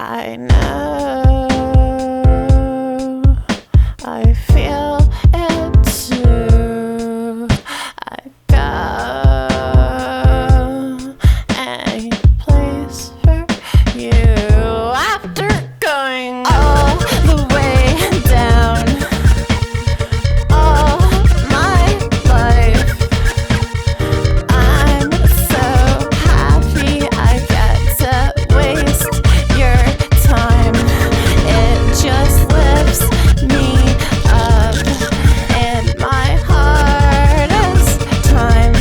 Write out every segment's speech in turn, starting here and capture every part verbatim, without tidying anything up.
I know, I feel it too. I go any place for you after going all the way down all my life. I'm so happy I get to waste your time. It just lifts me up in my hardest time.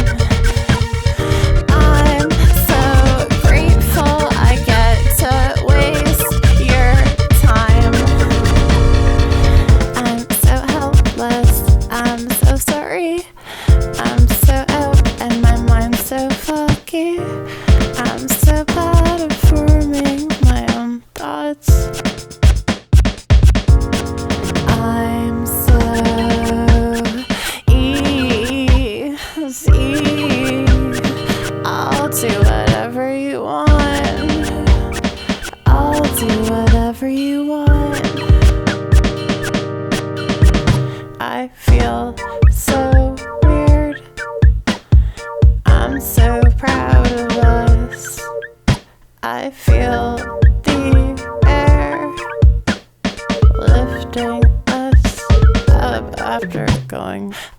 I'm so grateful I get to waste your time. I'm so helpless, I'm so sorry. I'm so out and my mind's so foggy. I'm so bad at forming my own thoughts. I'm so easy. I'll do whatever you want. I'll do whatever you want. I feel so weird. I'm so proud of us. I feel the air lifting us up after going